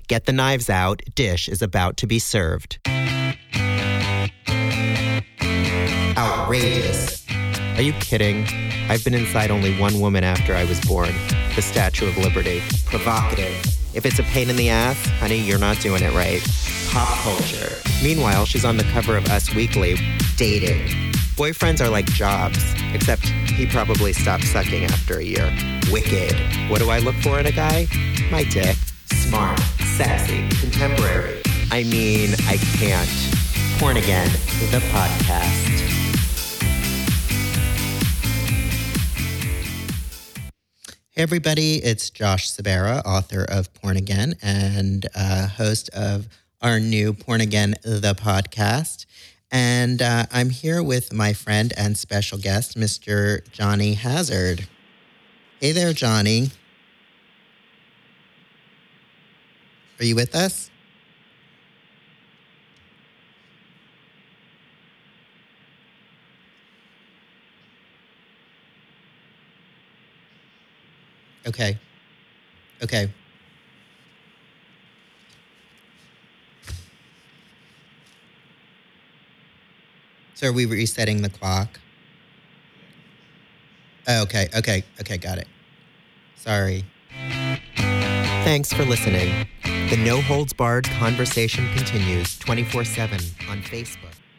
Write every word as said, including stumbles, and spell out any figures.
Get the knives out. Dish is about to be served. Outrageous. Are you kidding? I've been inside only one woman after I was born. The Statue of Liberty. Provocative. If it's a pain in the ass, honey, you're not doing it right. Pop culture. Meanwhile, she's on the cover of Us Weekly, dating. Boyfriends are like jobs, except he probably stopped sucking after a year. Wicked. What do I look for in a guy? My dick. Smart, sexy, contemporary. I mean, I can't. Porn Again, the podcast. Hey everybody, it's Josh Sabera, author of Porn Again and uh, host of our new Porn Again, the podcast. And uh, I'm here with my friend and special guest, Mister Johnny Hazard. Hey there, Johnny. Are you with us? Okay. Okay. So are we resetting the clock? Oh, okay, okay, okay, got it. Sorry. Thanks for listening. The No Holds Barred conversation continues twenty-four seven on Facebook.